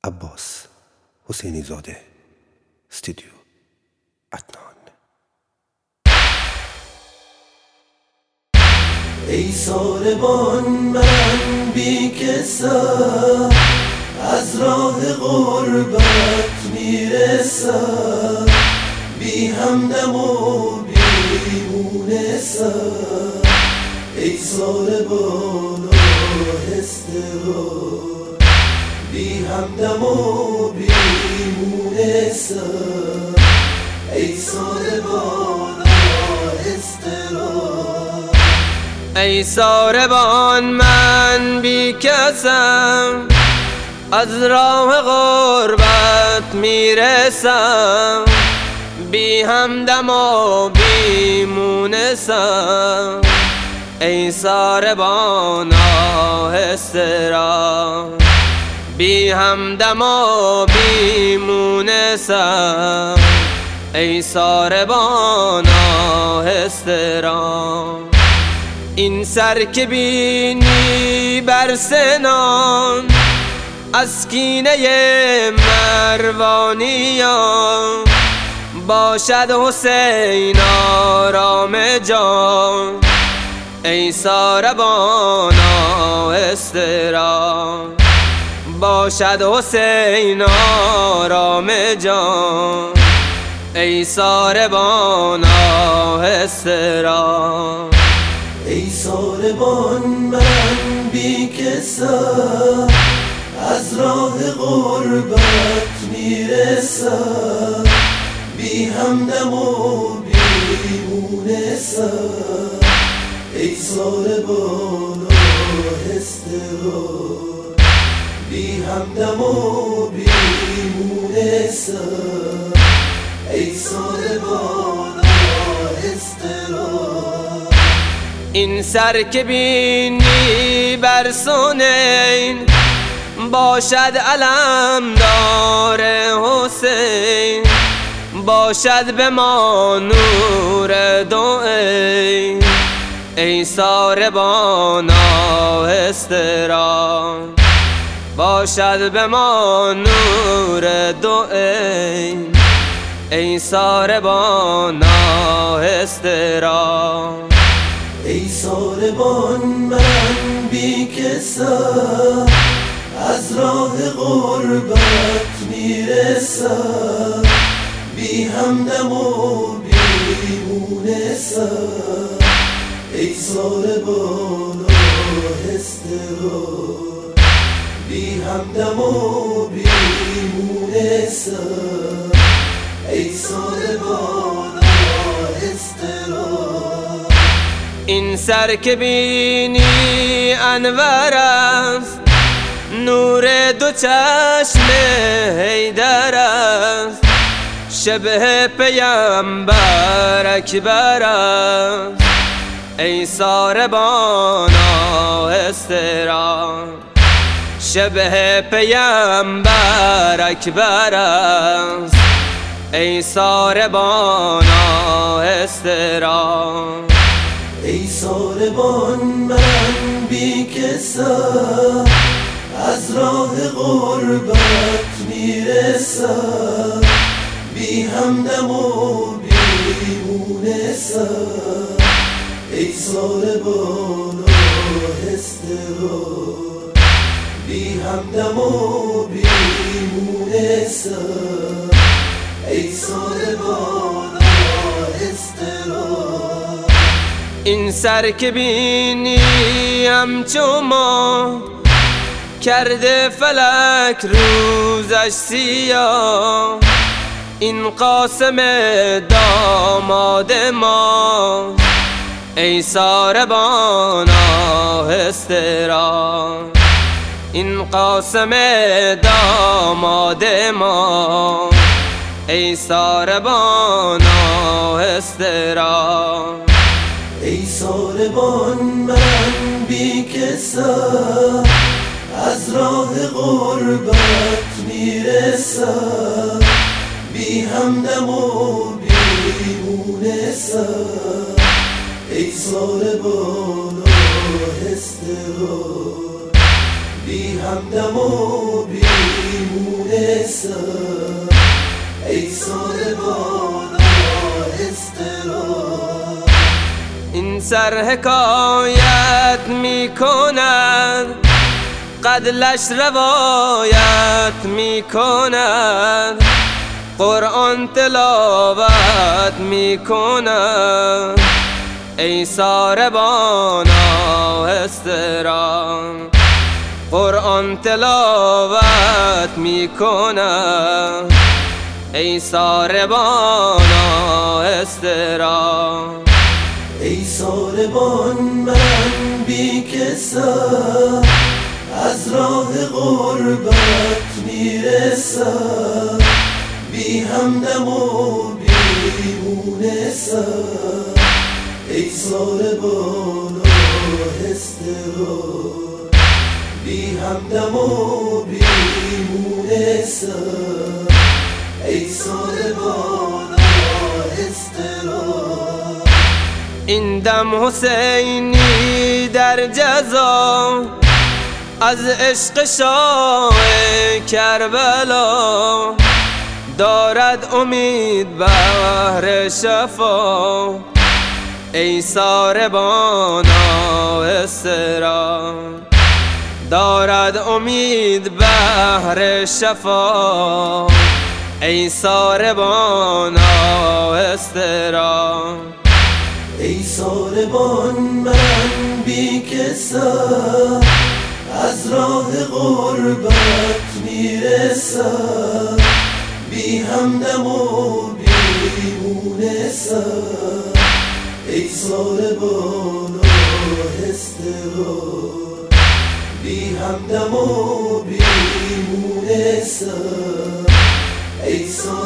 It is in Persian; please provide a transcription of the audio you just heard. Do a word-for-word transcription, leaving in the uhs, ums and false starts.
عباس حسینی زاده، استودیو عدنان. ای ساربان من بی کسم، از راه غربت میرسم، بی همدم و بی مونسم. ای ساربان آهسته رو، بی همدم و بی مونسم. ای ساربان آهسته رو، ای ساربان من بی کسم، از راه غربت میرسم، بی همدم و بی مونسم. ای ساربان آهسته را، بی همدم و بی مونسم. ای ساربان آهسته را، این سر که بینی بر سنان، از کینه مروانیان، باشد حسین آرام جان. ای ساربان آهسته را، باشد حسین آرام جان. ای ساربان آهسته را، ای ساربان من بی کسم، از راه غربت میرسم، بی همدم و بی مونسم. ای ساربان آهسته رو، بی همدم و بی مونسم. ای ساربان آهسته رو، این سر که بینی بر سنین، باشد علمدار حسین، باشد به ما نور دو عین. ای ساربان آهسته را، باشد به ما نور دو عین. ای ساربان آهسته را، ای ساربان من بی کسم، از راه غربت میرسم، بی همدم و بی مونسم. ای ساربان آهسته رو، بی همدم و بی مونسم. ای ساربان آهسته رو، این سر که بینی انور است، نور دو چشم حیدر است، شبه پیامبر اکبر است. ای ساربان آهسته را، شبه پیامبر اکبر است. ای ساربان آهسته را، ای ساربان من بی کسم، از راه غربت میرسم، بی همدم و بی مونسم. ای ساربان آهسته رو، بی همدم و بی مونسم. ای ساربان آهسته رو، این سر که بینی همچو ما، کرده فلک روزش سیاه. این قاسم داماد ما، ای ساربان آهسته را، این قاسم داماد ما. ای ساربان آهسته را، ای ساربان من بی کسم، از راه غربت میرسم، بی همدم و بی مونسم. ای ساربان آهسته رو، بی همدم و بی سر حکایت می کند، قدلش روایت می کند، قرآن تلاوت می کند. ای ساربان آهسته را قرآن تلاوت می کند. ای ساربان آهسته را، ای ساربان من بی کسم، از راه غربت میرسم، بی همدم و بی مونسم. ای ساربان آهسته را، بی همدم و بی مونسم. ای ساربان آهسته را، این دم حسینی در جزا، از عشق شاه کربلا، دارد امید بهر شفا. ای ساربان آهسته را، دارد امید بهر شفا. ای ساربان آهسته را، ای ساربان من بی کسم، از راه غربت میرسم، بی همدم و بی مونسم. ای ساربان آهسته را، بی همدم و بی مونسم. ای